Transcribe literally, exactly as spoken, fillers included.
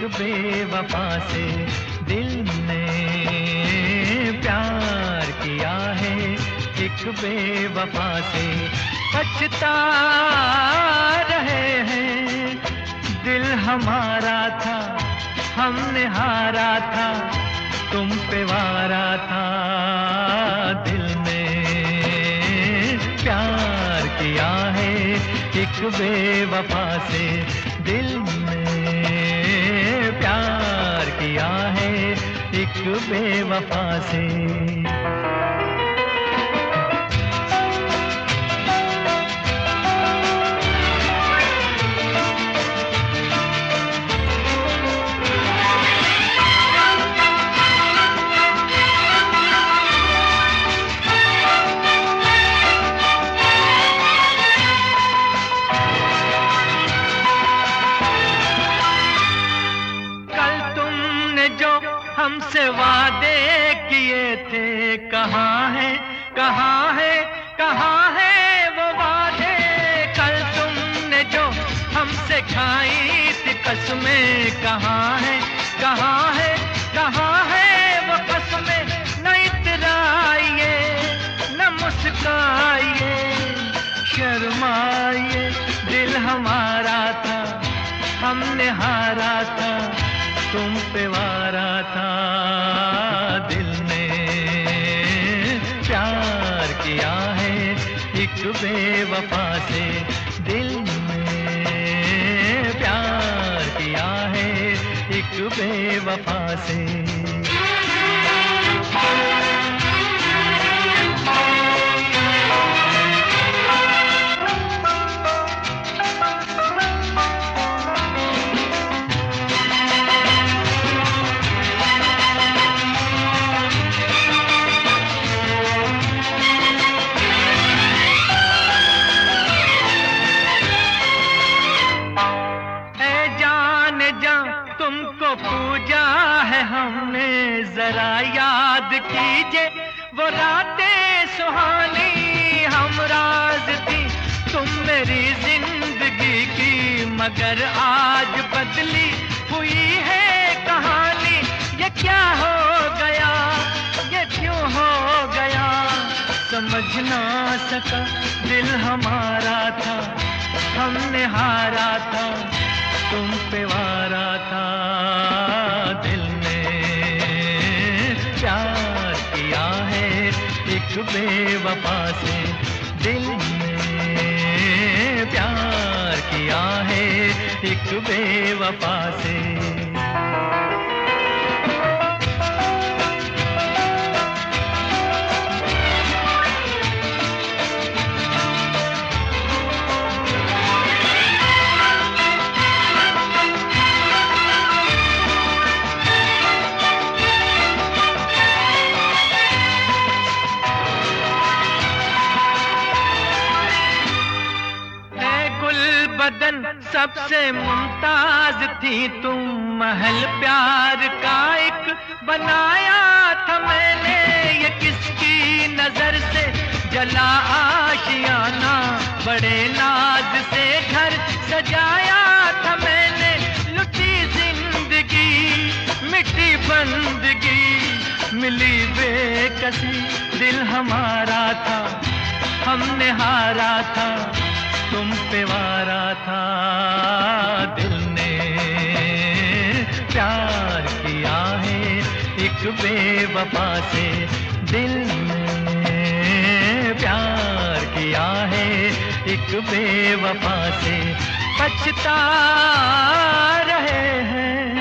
बेवफा से दिल ने प्यार किया है, एक बेवफा से पछता रहे हैं। दिल हमारा था, हमने हारा था, तुम पे वारा था। दिल ने प्यार किया है, एक बेवफा से दिल ने प्यार किया है, एक बेवफा से। हमसे वादे किए थे, कहाँ है कहाँ है कहाँ है वो वादे। कल तुमने जो हमसे खाई थी कसमें, कहाँ है कहाँ है कहाँ है वो कसमें। न इतराइए न मुस्काइए, शर्माइए, दिल हमारा था, हमने हारा था, तुम पे वारा था। दिल ने प्यार किया है, एक बेवफा से दिल ने प्यार किया है, एक बेवफा से। तुमको पूजा है हमने, जरा याद कीजिए वो रातें सुहानी। हम राज थी तुम मेरी जिंदगी की, मगर आज बदली हुई है कहानी। ये क्या हो गया, ये क्यों हो गया, समझ ना सका। दिल हमारा था, हमने हारा था, तुम पे वारा था। दिल ने प्यार किया है, एक बेवफा से दिल ने प्यार किया है, एक बेवफा से। बदन सबसे मुमताज थी तुम, महल प्यार का एक बनाया था मैंने। ये किसकी नजर से जला आशियाना, बड़े नाज से घर सजाया था मैंने। लुटी जिंदगी मिटी बंदगी, मिली बेकसी, दिल हमारा था, हमने हारा था, तुम पे वारा था। दिल ने प्यार किया है, एक बेवफा से दिल ने प्यार किया है, एक बेवफा से पछता रहे हैं।